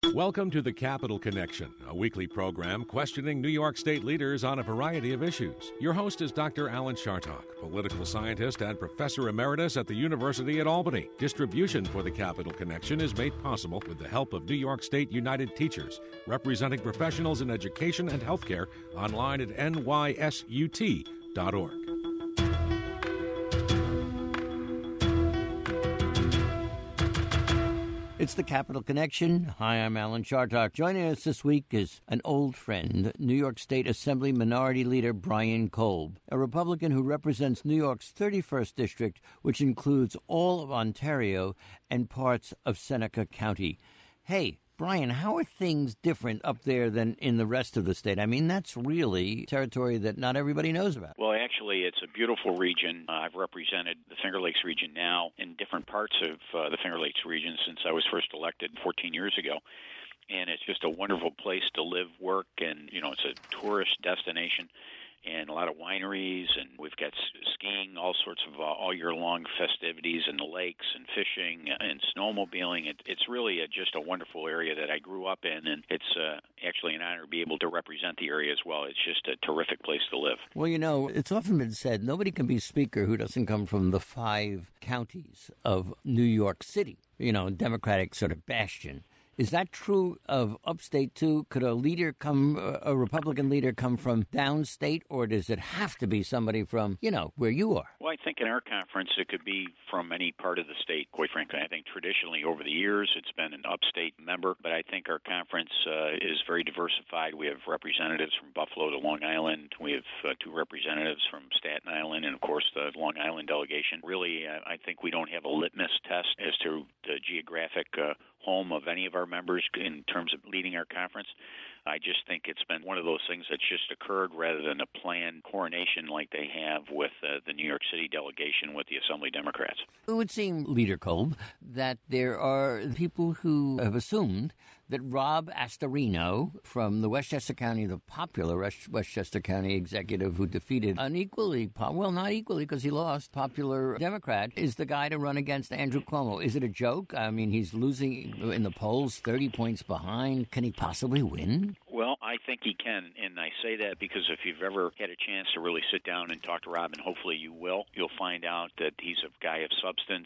Welcome to the Capital Connection, a weekly program questioning New York State leaders on a variety of issues. Your host is Dr. Alan Chartock, political scientist and professor emeritus at the University at Albany. Distribution for the Capital Connection is made possible with the help of New York State United Teachers, representing professionals in education and healthcare, online at nysut.org. It's the Capital Connection. Hi, I'm Alan Chartock. Joining us this week is an old friend, New York State Assembly Minority Leader Brian Kolb, a Republican who represents New York's 31st District, which includes all of Ontario and parts of Seneca County. Hey, Brian, how are things different up there than in the rest of the state? I mean, that's really territory that not everybody knows about. Well, actually, it's a beautiful region. I've represented the Finger Lakes region now in different parts of the Finger Lakes region since I was first elected 14 years ago. And it's just a wonderful place to live, work, and, it's a tourist destination and a lot of wineries, and we've got skiing, all sorts of all year long festivities in the lakes and fishing and snowmobiling. It's really just a wonderful area that I grew up in, and it's actually an honor to be able to represent the area as well. It's just a terrific place to live. Well, it's often been said nobody can be speaker who doesn't come from the 5 counties of New York City, Democratic sort of bastion. Is that true of upstate, too? Could a Republican leader come from downstate, or does it have to be somebody from, where you are? Well, I think in our conference it could be from any part of the state, quite frankly. I think traditionally over the years it's been an upstate member, but I think our conference is very diversified. We have representatives from Buffalo to Long Island. We have 2 representatives from Staten Island, and, of course, the Long Island delegation. Really, I think we don't have a litmus test as to the geographic home of any of our members in terms of leading our conference. I just think it's been one of those things that's just occurred rather than a planned coronation like they have with the New York City delegation with the Assembly Democrats. It would seem, Leader Kolb, that there are people who have assumed that Rob Astorino from the Westchester County, the popular Westchester County executive who defeated an not equally because he lost, popular Democrat, is the guy to run against Andrew Cuomo. Is it a joke? I mean, he's losing in the polls, 30 points behind. Can he possibly win? Well, I think he can, and I say that because if you've ever had a chance to really sit down and talk to Rob, and hopefully you will, you'll find out that he's a guy of substance.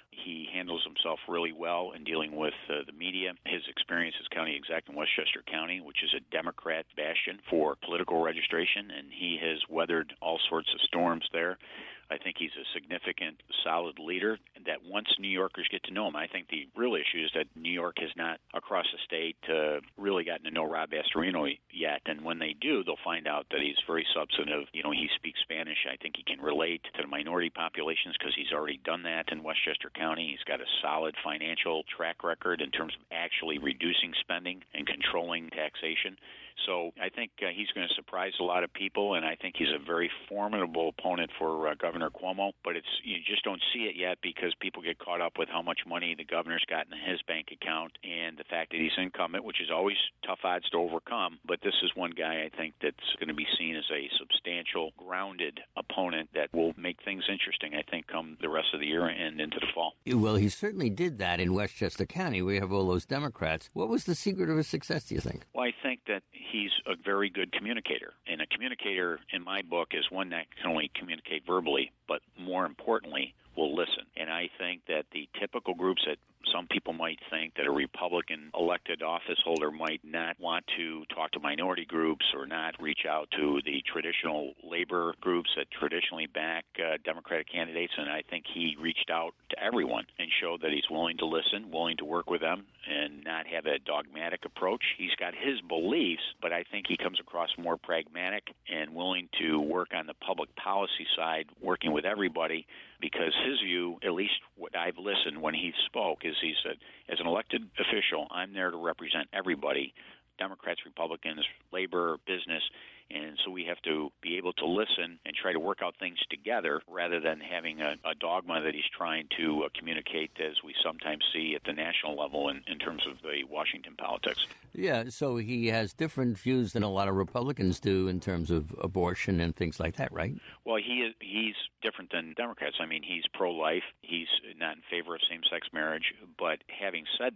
He handles himself really well in dealing with the media. His experience as county exec in Westchester County, which is a Democrat bastion for political registration, and he has weathered all sorts of storms there. I think he's a significant, solid leader that once New Yorkers get to know him, I think the real issue is that New York has not, across the state, really gotten to know Rob Astorino yet. And when they do, they'll find out that he's very substantive. He speaks Spanish. I think he can relate to the minority populations because he's already done that in Westchester County. He's got a solid financial track record in terms of actually reducing spending and controlling taxation. So I think he's going to surprise a lot of people, and I think he's a very formidable opponent for Governor Cuomo. But you just don't see it yet because people get caught up with how much money the governor's got in his bank account and the fact that he's incumbent, which is always tough odds to overcome. But this is one guy I think that's going to be seen as a substantial, grounded opponent that will make things interesting, I think, come the rest of the year and into the fall. Well, he certainly did that in Westchester County. We have all those Democrats. What was the secret of his success, do you think? Well, I think that he's a very good communicator. And a communicator, in my book, is one that can only communicate verbally, but more importantly, will listen. And I think that the typical groups that some people might think that a Republican elected office holder might not want to talk to minority groups or not reach out to the traditional labor groups that traditionally back Democratic candidates. And I think he reached out to everyone and showed that he's willing to listen, willing to work with them, and not have a dogmatic approach. He's got his beliefs, but I think he comes across more pragmatic and willing to work on the public policy side, working with everybody, because his view, at least what I've listened when he spoke, is he said, as an elected official, I'm there to represent everybody, Democrats, Republicans, labor, business, and so we have to be able to listen and try to work out things together rather than having a dogma that he's trying to communicate, as we sometimes see at the national level in terms of the Washington politics. Yeah, so he has different views than a lot of Republicans do in terms of abortion and things like that, right? Well, he's different than Democrats. I mean, he's pro-life. He's not in favor of same-sex marriage. But having said that,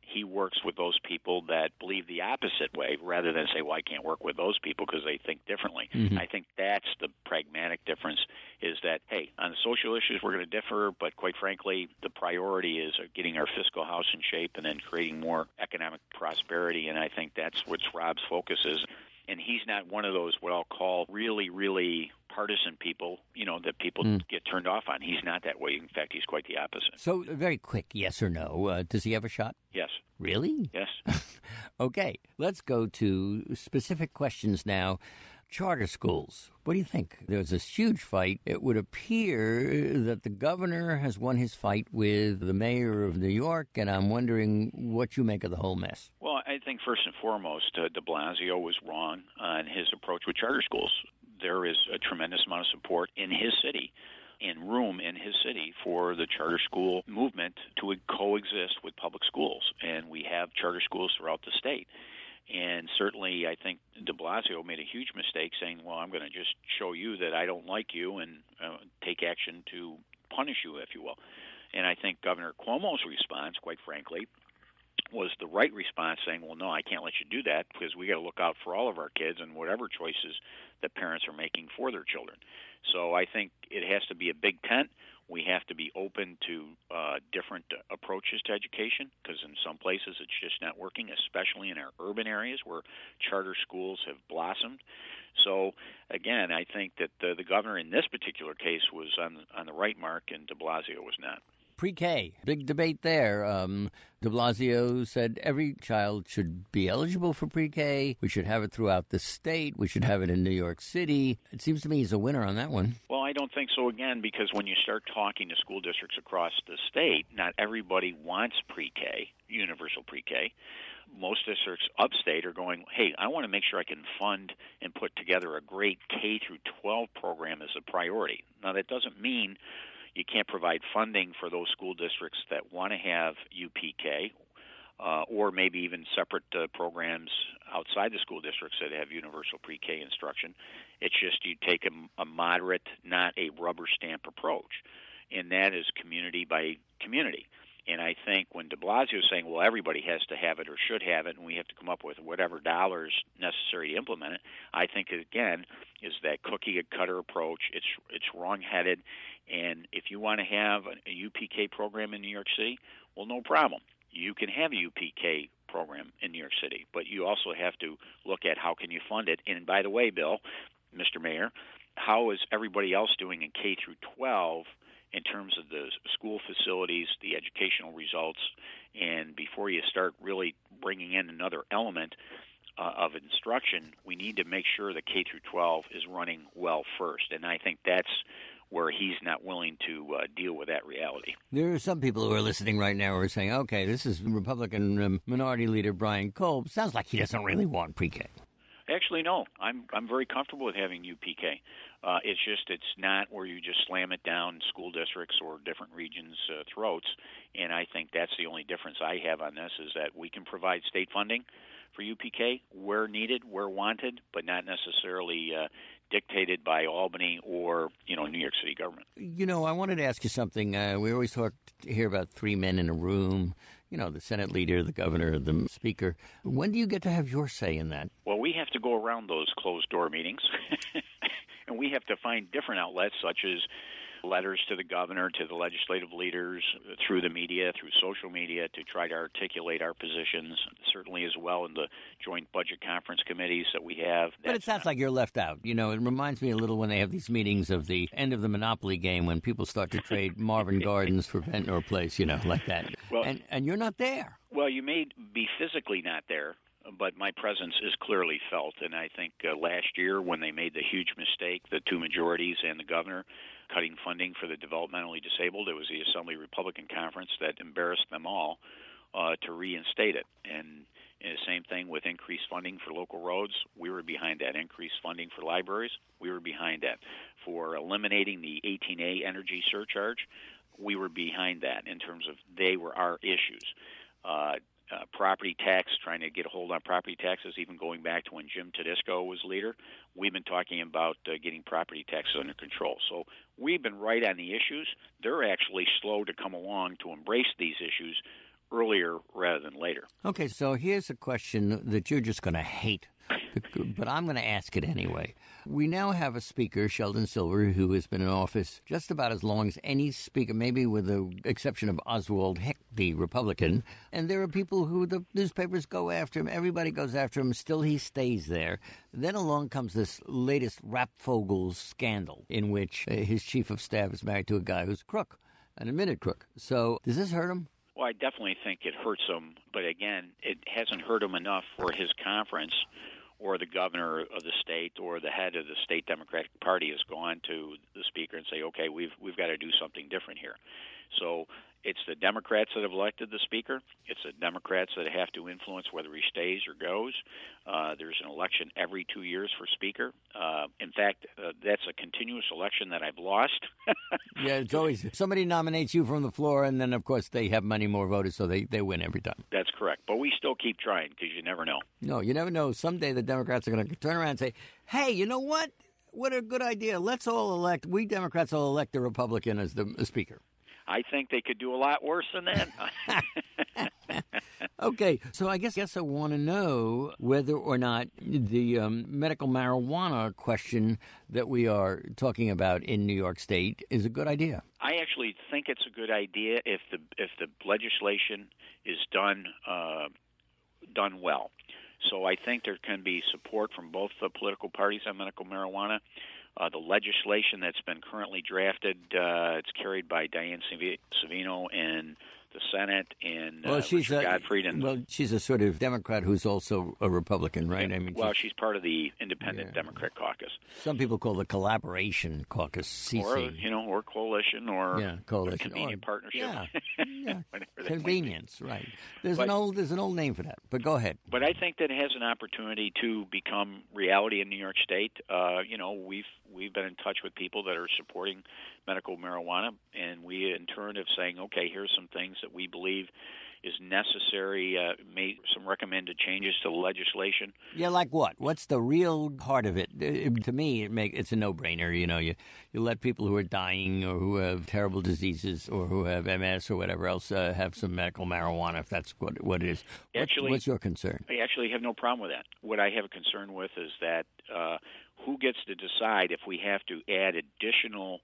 he works with those people that believe the opposite way rather than say, well, I can't work with those people because they think differently. Mm-hmm. I think that's the pragmatic difference, is that, hey, on the social issues we're going to differ, but quite frankly, the priority is getting our fiscal house in shape and then creating more economic prosperity, and I think that's what Rob's focus is. And he's not one of those what I'll call really, really partisan people, that people get turned off on. He's not that way. In fact, he's quite the opposite. So, very quick, yes or no, does he have a shot? Yes. Really? Yes. Okay, let's go to specific questions now. Charter schools. What do you think? There's this huge fight. It would appear that the governor has won his fight with the mayor of New York, and I'm wondering what you make of the whole mess. Well, I think first and foremost, de Blasio was wrong on his approach with charter schools. There is a tremendous amount of support in his city and room in his city for the charter school movement to coexist with public schools, and we have charter schools throughout the state. And certainly, I think de Blasio made a huge mistake saying, well, I'm going to just show you that I don't like you and take action to punish you, if you will. And I think Governor Cuomo's response, quite frankly, was the right response, saying, well, no, I can't let you do that because we got to look out for all of our kids and whatever choices that parents are making for their children. So I think it has to be a big tent. We have to be open to different approaches to education because in some places it's just not working, especially in our urban areas where charter schools have blossomed. So, again, I think that the governor in this particular case was on the right mark and de Blasio was not. Pre-K, big debate there. De Blasio said every child should be eligible for pre-K. We should have it throughout the state. We should have it in New York City. It seems to me he's a winner on that one. Well, I don't think so, again, because when you start talking to school districts across the state, not everybody wants pre-K, universal pre-K. Most districts upstate are going, hey, I want to make sure I can fund and put together a great K through 12 program as a priority. Now, that doesn't mean you can't provide funding for those school districts that want to have UPK or maybe even separate programs outside the school districts that have universal pre-K instruction. It's just you take a moderate, not a rubber stamp approach, and that is community by community. And I think when de Blasio is saying, well, everybody has to have it or should have it, and we have to come up with whatever dollars necessary to implement it, I think, again, is that cookie-cutter approach. It's wrong-headed. And if you want to have a UPK program in New York City, well, no problem. You can have a UPK program in New York City, but you also have to look at how can you fund it. And by the way, Bill, Mr. Mayor, how is everybody else doing in K through 12 in terms of the school facilities, the educational results, and before you start really bringing in another element of instruction, we need to make sure that K through 12 is running well first. And I think that's where he's not willing to deal with that reality. There are some people who are listening right now who are saying, okay, this is Republican Minority Leader Brian Kolb. Sounds like he doesn't really want pre-K. Actually, no. I'm very comfortable with having UPK. It's not where you just slam it down school districts or different regions' throats. And I think that's the only difference I have on this is that we can provide state funding for UPK where needed, where wanted, but not necessarily dictated by Albany or, New York City government. I wanted to ask you something. We always talk here about three men in a room. The Senate leader, the governor, the speaker. When do you get to have your say in that? Well, we have to go around those closed-door meetings, and we have to find different outlets such as letters to the governor, to the legislative leaders, through the media, through social media, to try to articulate our positions, certainly as well in the joint budget conference committees that we have. But it sounds like you're left out. It reminds me a little when they have these meetings of the end of the Monopoly game when people start to trade Marvin Gardens for Ventnor Place, like that. Well, and you're not there. Well, you may be physically not there, but my presence is clearly felt. And I think last year when they made the huge mistake, the two majorities and the governor, cutting funding for the developmentally disabled, it was the Assembly Republican Conference that embarrassed them all to reinstate it. And the same thing with increased funding for local roads. We were behind that. Increased funding for libraries. We were behind that. For eliminating the 18A energy surcharge, we were behind that in terms of they were our issues. Property tax, trying to get a hold on property taxes, even going back to when Jim Tedisco was leader. We've been talking about getting property taxes under control. So we've been right on the issues. They're actually slow to come along to embrace these issues earlier rather than later. Okay, so here's a question that you're just going to hate, but I'm going to ask it anyway. We now have a speaker, Sheldon Silver, who has been in office just about as long as any speaker, maybe with the exception of Oswald Hick, the Republican. And there are people who the newspapers go after him. Everybody goes after him. Still, he stays there. Then along comes this latest Rapfogel scandal in which his chief of staff is married to a guy who's a crook, an admitted crook. So does this hurt him? Well, I definitely think it hurts him. But again, it hasn't hurt him enough for his conference or the governor of the state or the head of the state Democratic Party has gone to the speaker and say, okay, we've got to do something different here. So it's the Democrats that have elected the speaker. It's the Democrats that have to influence whether he stays or goes. There's an election every 2 years for speaker. In fact, that's a continuous election that I've lost. Yeah, it's always somebody nominates you from the floor, and then, of course, they have many more voters, so they win every time. That's correct. But we still keep trying because you never know. No, you never know. Someday the Democrats are going to turn around and say, hey, you know what? What a good idea. Let's all elect, we Democrats all elect a Republican as the speaker. I think they could do a lot worse than that. Okay, so I guess I want to know whether or not the medical marijuana question that we are talking about in New York State is a good idea. I actually think it's a good idea if the legislation is done well. So I think there can be support from both the political parties on medical marijuana. The legislation that's been currently drafted, it's carried by Diane Savino in the Senate and Richard Gottfried. She's a sort of Democrat who's also a Republican, right? Yeah, I mean, she's part of the Independent Democrat Caucus. Some people call the Collaboration Caucus, CC. Or coalition, or coalition, convenient partnership. Yeah. Convenience, right? There's an old name for that. But go ahead. But I think that it has an opportunity to become reality in New York State. We've been in touch with people that are supporting medical marijuana, and we in turn have saying, okay, here's some things that we believe is necessary, made some recommended changes to the legislation. Yeah, like what? What's the real heart of it? To me, it's a no-brainer. You let people who are dying or who have terrible diseases or who have MS or whatever else have some medical marijuana, if that's what it is. What's your concern? I actually have no problem with that. What I have a concern with is that who gets to decide if we have to add additional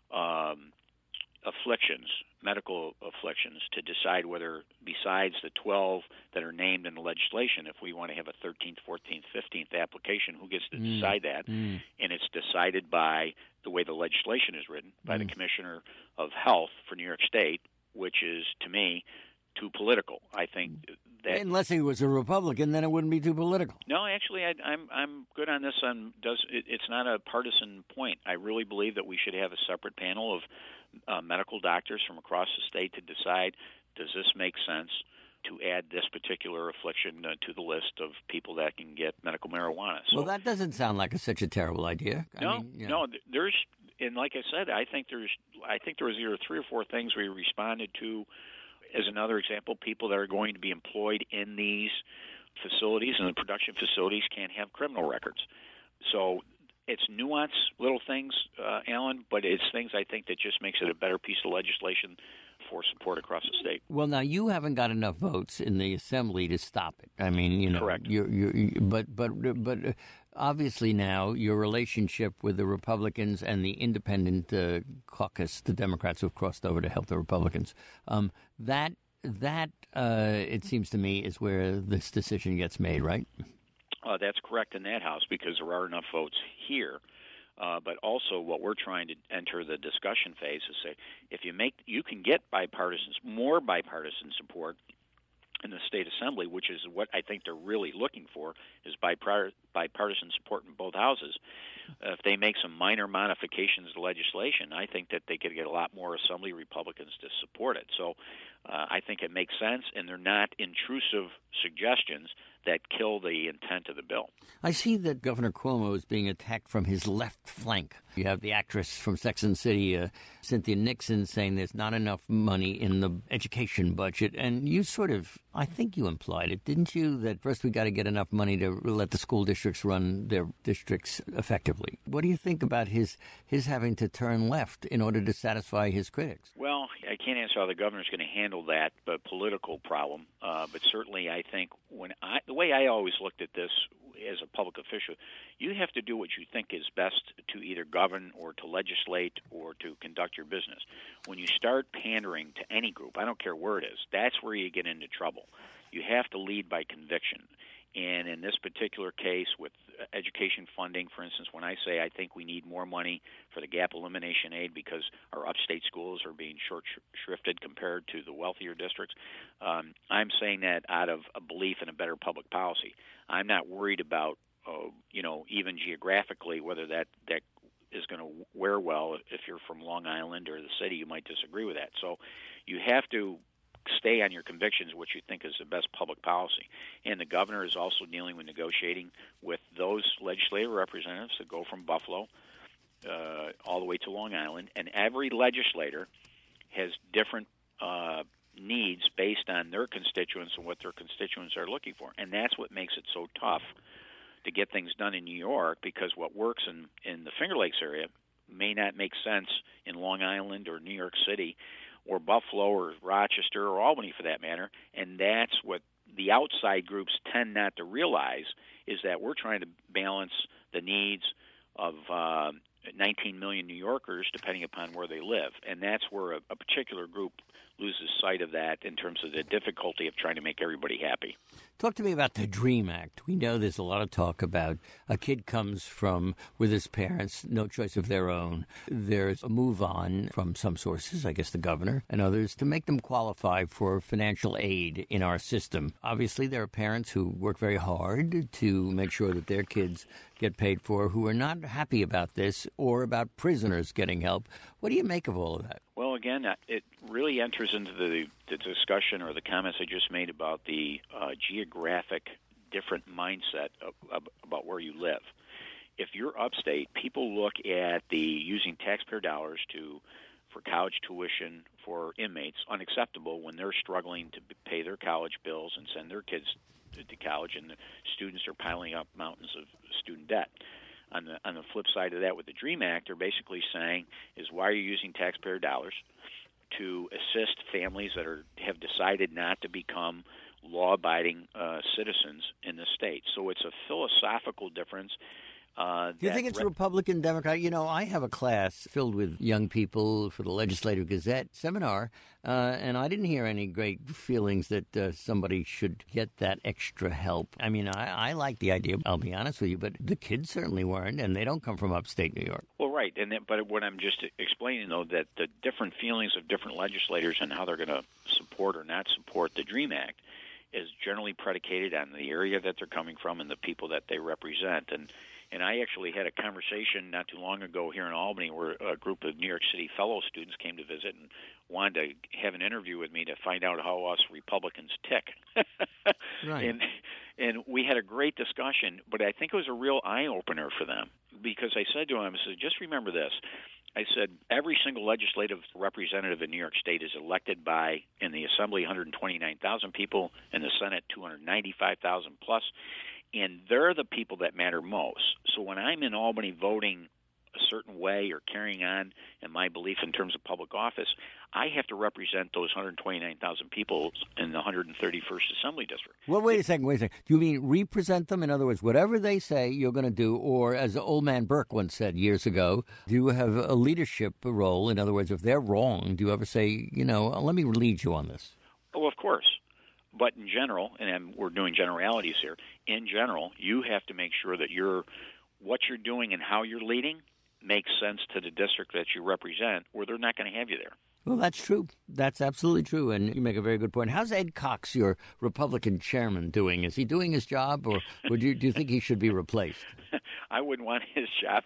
afflictions, medical afflictions, to decide whether, besides the 12 that are named in the legislation, if we want to have a 13th, 14th, 15th application, who gets to decide that? And it's decided by the way the legislation is written, by the Commissioner of Health for New York State, which is, to me, too political. I think that unless he was a Republican, then it wouldn't be too political. No, actually, I'm good on this. It's not a partisan point. I really believe that we should have a separate panel of medical doctors from across the state to decide, does this make sense to add this particular affliction to the list of people that can get medical marijuana? So, that doesn't sound like such a terrible idea. No, there's, and like I said, I think there was either 3 or 4 things we responded to. As another example, people that are going to be employed in these facilities and the production facilities can't have criminal records. So it's nuanced little things, Alan, but it's things I think that just makes it a better piece of legislation for support across the state. Well, now you haven't got enough votes in the assembly to stop it. I mean, correct. But obviously now your relationship with the Republicans and the independent caucus, the Democrats who have crossed over to help the Republicans, that it seems to me is where this decision gets made, right? That's correct in that House because there are enough votes here. But also what we're trying to enter the discussion phase is say, if you can get more bipartisan support in the state assembly, which is what I think they're really looking for, is bipartisan support in both houses. If they make some minor modifications to legislation, I think that they could get a lot more assembly Republicans to support it. So I think it makes sense, and they're not intrusive suggestions that kill the intent of the bill. I see that Governor Cuomo is being attacked from his left flank. You have the actress from Sex and the City, Cynthia Nixon, saying there's not enough money in the education budget. And you I think you implied it, didn't you, that first we got to get enough money to let the school districts run their districts effectively. What do you think about his having to turn left in order to satisfy his critics? Well, I can't answer how the governor's going to handle that political problem, but certainly I think the way I always looked at this as a public official, you have to do what you think is best to either govern or to legislate or to conduct your business. When you start pandering to any group, I don't care where it is, that's where you get into trouble. You have to lead by conviction. And in this particular case with education funding, for instance, when I say I think we need more money for the gap elimination aid because our upstate schools are being short-shrifted compared to the wealthier districts, I'm saying that out of a belief in a better public policy. I'm not worried about, even geographically, whether that is going to wear well. If you're from Long Island or the city, you might disagree with that. So you have to stay on your convictions, what you think is the best public policy. And the governor is also dealing with negotiating with those legislative representatives that go from Buffalo all the way to Long Island. And every legislator has different needs based on their constituents and what their constituents are looking for. And that's what makes it so tough to get things done in New York, because what works in the Finger Lakes area may not make sense in Long Island or New York City or Buffalo or Rochester or Albany for that matter. And that's what the outside groups tend not to realize, is that we're trying to balance the needs of 19 million New Yorkers depending upon where they live. And that's where a particular group loses sight of that in terms of the difficulty of trying to make everybody happy. Talk to me about the DREAM Act. We know there's a lot of talk about a kid comes from with his parents, no choice of their own. There's a move on from some sources, I guess the governor and others, to make them qualify for financial aid in our system. Obviously, there are parents who work very hard to make sure that their kids get paid for who are not happy about this or about prisoners getting help. What do you make of all of that? Well, again, it really enters into the discussion or the comments I just made about the geographic different mindset about where you live. If you're upstate, people look at the using taxpayer dollars for college tuition for inmates unacceptable when they're struggling to pay their college bills and send their kids to college, and the students are piling up mountains of student debt. On the flip side of that, with the DREAM Act, they're basically saying is, why are you using taxpayer dollars to assist families that have decided not to become law-abiding citizens in the state? So it's a philosophical difference. Do you think it's Republican, Democrat? You know, I have a class filled with young people for the Legislative Gazette seminar, and I didn't hear any great feelings that somebody should get that extra help. I mean, I like the idea, I'll be honest with you, but the kids certainly weren't, and they don't come from upstate New York. Well, right, but what I'm just explaining, though, that the different feelings of different legislators and how they're going to support or not support the DREAM Act is generally predicated on the area that they're coming from and the people that they represent. And I actually had a conversation not too long ago here in Albany where a group of New York City fellow students came to visit and wanted to have an interview with me to find out how us Republicans tick. Right. And we had a great discussion, but I think it was a real eye-opener for them, because I said to them, I said, just remember this. I said, every single legislative representative in New York State is elected by, in the Assembly, 129,000 people, in the Senate, 295,000 plus. And they're the people that matter most. So when I'm in Albany voting a certain way or carrying on in my belief in terms of public office, I have to represent those 129,000 people in the 131st Assembly District. Well, wait a second. Do you mean represent them? In other words, whatever they say you're going to do, or as old man Burke once said years ago, do you have a leadership role? In other words, if they're wrong, do you ever say, let me lead you on this? Oh, of course. But in general, and we're doing generalities here, in general, you have to make sure that what you're doing and how you're leading makes sense to the district that you represent, or they're not going to have you there. Well, that's true. That's absolutely true, and you make a very good point. How's Ed Cox, your Republican chairman, doing? Is he doing his job, or do you think he should be replaced? I wouldn't want his job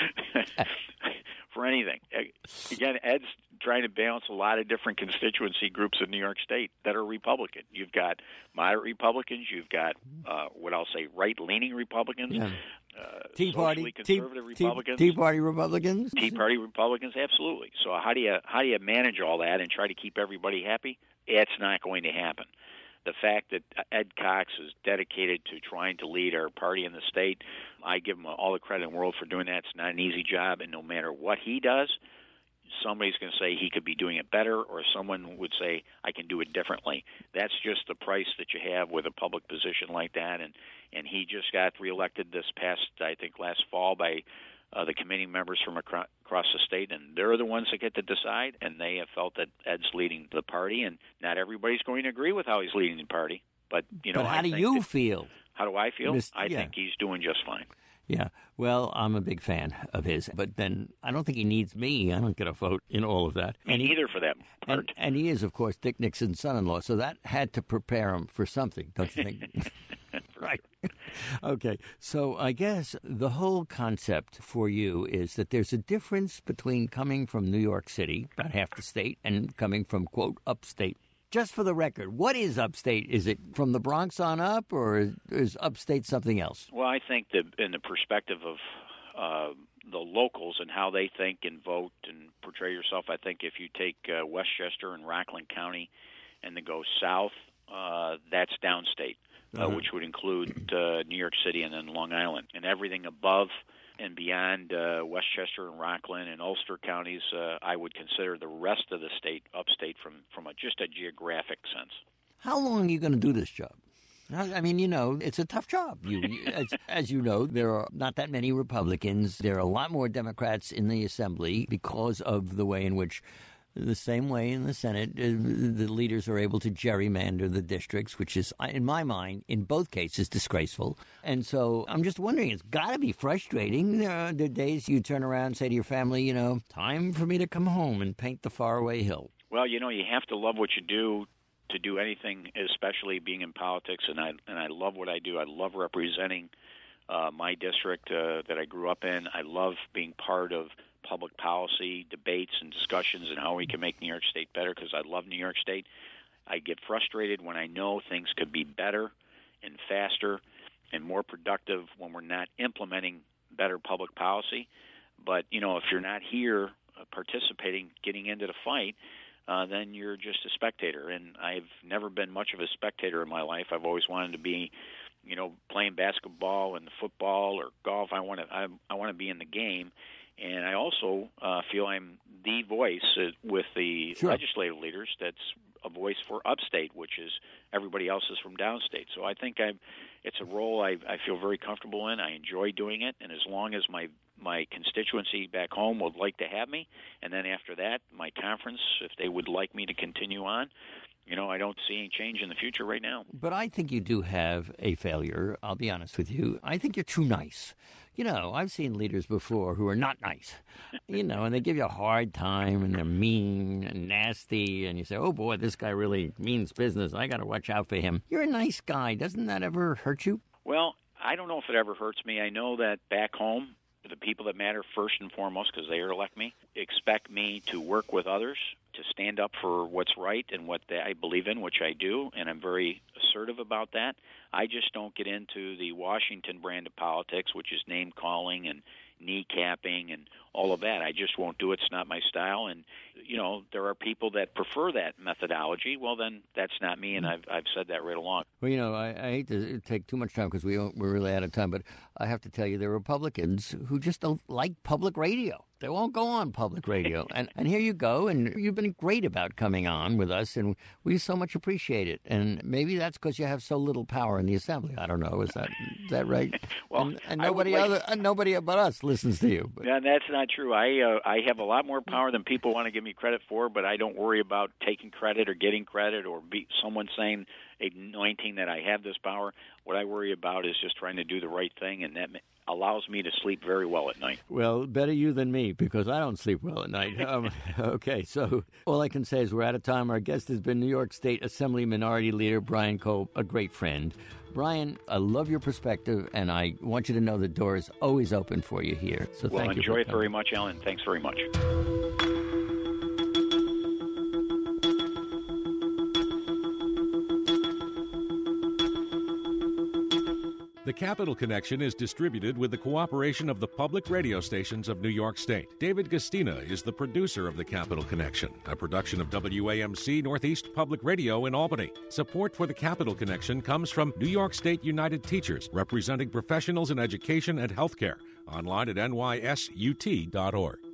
for anything. Again, Ed's trying to balance a lot of different constituency groups in New York State that are Republican. You've got moderate Republicans. You've got what I'll say right-leaning Republicans. Yeah. Tea Party, conservative Republicans, Tea Party Republicans, Tea Party Republicans, absolutely. So how do you manage all that and try to keep everybody happy? It's not going to happen. The fact that Ed Cox is dedicated to trying to lead our party in the state, I give him all the credit in the world for doing that. It's not an easy job, and no matter what he does, somebody's going to say he could be doing it better, or someone would say I can do it differently. That's just the price that you have with a public position like that. And he just got reelected this past, I think, last fall by the committee members from across the state, and they're the ones that get to decide, and they have felt that Ed's leading the party, and not everybody's going to agree with how he's leading the party. But, but how do you feel? How do I feel? I think he's doing just fine. Yeah, well, I'm a big fan of his, but then I don't think he needs me. I don't get a vote in all of that. Me neither, for that part. And he is, of course, Dick Nixon's son-in-law, so that had to prepare him for something, don't you think? Right. Okay, so I guess the whole concept for you is that there's a difference between coming from New York City, about half the state, and coming from, quote, upstate. Just for the record, what is upstate? Is it from the Bronx on up, or is upstate something else? Well, I think that in the perspective of the locals and how they think and vote and portray yourself, I think if you take Westchester and Rockland County and then go south, that's downstate, which would include New York City and then Long Island. And everything above and beyond Westchester and Rockland and Ulster counties, I would consider the rest of the state upstate from just a geographic sense. How long are you going to do this job? I mean, it's a tough job. As you know, there are not that many Republicans. There are a lot more Democrats in the Assembly because of the way in which, the same way in the Senate, the leaders are able to gerrymander the districts, which is, in my mind, in both cases, disgraceful. And so I'm just wondering, it's got to be frustrating. There are days you turn around and say to your family, time for me to come home and paint the faraway hill. Well, you have to love what you do to do anything, especially being in politics. And I love what I do. I love representing my district that I grew up in. I love being part of public policy debates and discussions and how we can make New York State better, because I love New York State. I get frustrated when I know things could be better and faster and more productive when we're not implementing better public policy. But, if you're not here participating, getting into the fight, then you're just a spectator. And I've never been much of a spectator in my life. I've always wanted to be, playing basketball and football or golf. I want to be in the game. And I also feel I'm the voice with the legislative leaders that's a voice for upstate, which is everybody else is from downstate. So I think it's a role I feel very comfortable in. I enjoy doing it, and as long as my constituency back home would like to have me, and then after that, my conference, if they would like me to continue on, I don't see any change in the future right now. But I think you do have a failure, I'll be honest with you. I think you're too nice. I've seen leaders before who are not nice, and they give you a hard time, and they're mean and nasty, and you say, oh, boy, this guy really means business. I got to watch out for him. You're a nice guy. Doesn't that ever hurt you? Well, I don't know if it ever hurts me. I know that back home, the people that matter first and foremost, because they elect me, expect me to work with others, to stand up for what's right and what I believe in, which I do, and I'm very assertive about that. I just don't get into the Washington brand of politics, which is name-calling and kneecapping and all of that. I just won't do it. It's not my style. And, there are people that prefer that methodology. Well, then that's not me, and I've said that right along. Well, I hate to take too much time because we're really out of time, but I have to tell you there are Republicans who just don't like public radio. They won't go on public radio. And here you go, and you've been great about coming on with us, and we so much appreciate it. And maybe that's because you have so little power in the Assembly. I don't know. Is that right? Well, and nobody but us listens to you. But. Yeah, that's not true. I have a lot more power than people want to give me credit for, but I don't worry about taking credit or getting credit or someone saying, anointing that I have this power. What I worry about is just trying to do the right thing, and that allows me to sleep very well at night. Well, better you than me, because I don't sleep well at night. Okay, so all I can say is we're out of time. Our guest has been New York State Assembly Minority Leader Brian Kolb, a great friend. Brian, I love your perspective, and I want you to know the door is always open for you here. So thank you. Well, enjoy it very much, Alan. Thanks very much. The Capital Connection is distributed with the cooperation of the public radio stations of New York State. David Gastina is the producer of The Capital Connection, a production of WAMC Northeast Public Radio in Albany. Support for The Capital Connection comes from New York State United Teachers, representing professionals in education and healthcare. Online at nysut.org.